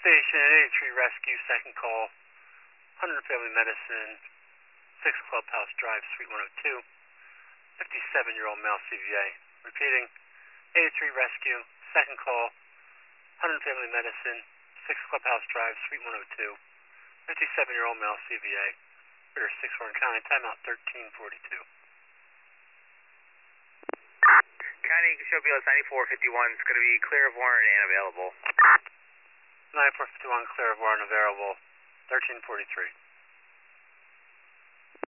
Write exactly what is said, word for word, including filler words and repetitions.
Station, eighty-three Rescue, second call, one hundred Family Medicine, six Clubhouse Drive, Suite one oh two, fifty-seven-year-old male C V A. Repeating, eighty-three Rescue, second call, one hundred Family Medicine, six Clubhouse Drive, Suite one oh two, fifty-seven-year-old male C V A. Ritter six Warren County, timeout thirteen forty-two. County Show B L S ninety-four fifty-one, it's going to be clear of Warren and available. ninety-four fifty-one, clear of Warren, available, thirteen forty-three.